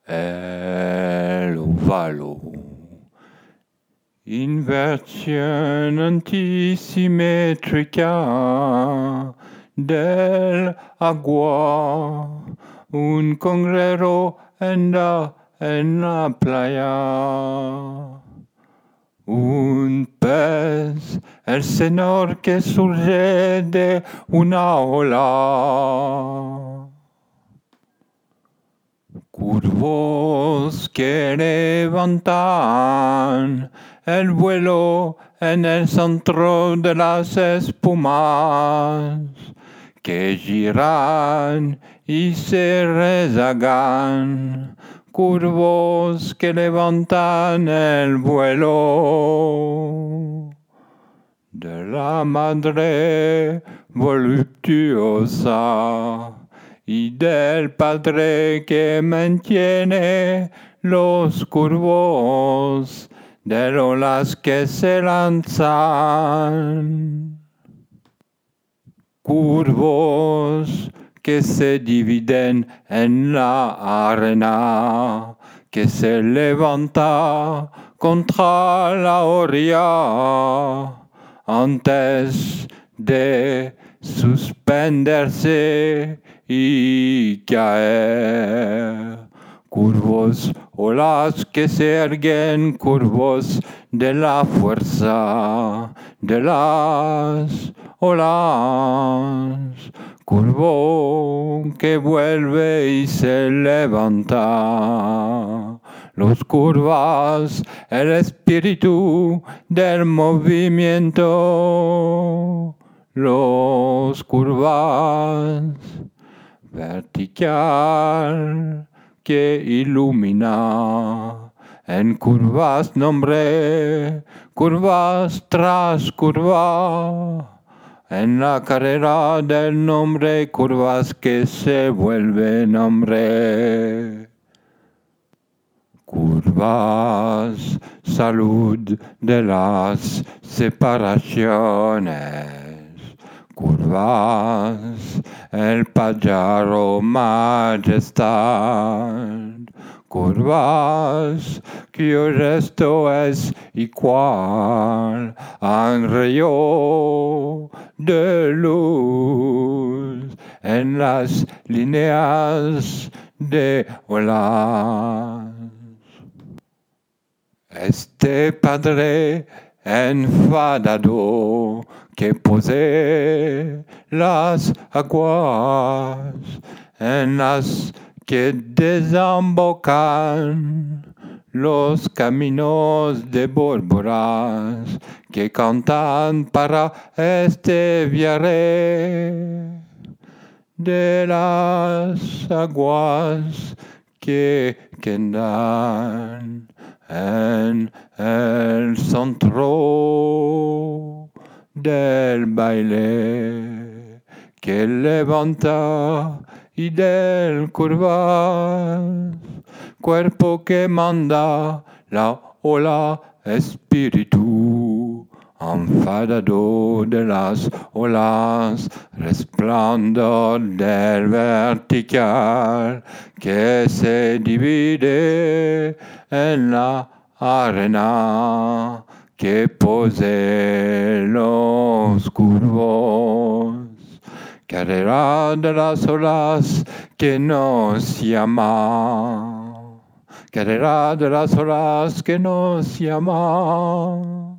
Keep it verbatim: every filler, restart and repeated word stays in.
el ovalo. Inversione antisimmetrica dell'agua, un congrero anda en la playa. Un pez, el señor que surge de una ola. Curvos que levantan el vuelo en el centro de las espumas, que giran y se rezagan. Curvos que levantan el vuelo de la madre voluptuosa y del padre que mantiene los curvos de olas que se lanzan. Curvos que se dividen en la arena, que se levanta contra la orilla antes de suspenderse y caer. Curvos, olas que se erguen, curvos de la fuerza de las olas. Curvo que vuelve y se levanta. Los curvas, el espíritu del movimiento. Los curvas, vertical que ilumina. En curvas nombre, curvas tras curva. En la carrera del nombre, curvas que se vuelven nombre. Curvas, salud de las separaciones. Curvas, el pájaro majestad. Curvas, cuyo resto es igual a un rayo de luz en las líneas de olas. Este padre enfadado que posee las aguas en las que desembocan los caminos de pólvoras que cantan para este viaje de las aguas que quedan en el centro del baile que levanta y del curvas, cuerpo que manda la ola, espíritu enfadado de las olas, resplandor del vertical que se divide en la arena que posee los curvos. Carrera de las olas que nos llama. Carrera de las olas que nos llama.